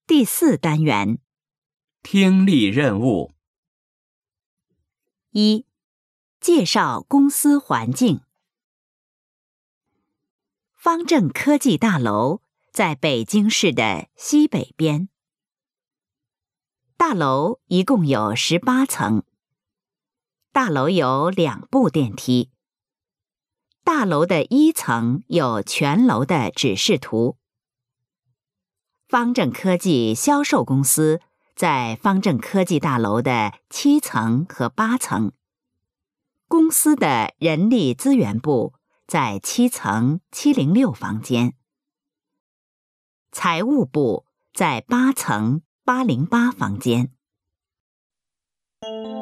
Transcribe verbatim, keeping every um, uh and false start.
第四单元， 听力任务。 一、介绍公司环境。方正科技大楼在北京市的西北边。大楼一共有十八层。大楼有两部电梯。大楼的一层有全楼的指示图。方正科技销售公司在方正科技大楼的七层和八层。公司的人力资源部在七层七零六房间。财务部在八层八零八房间。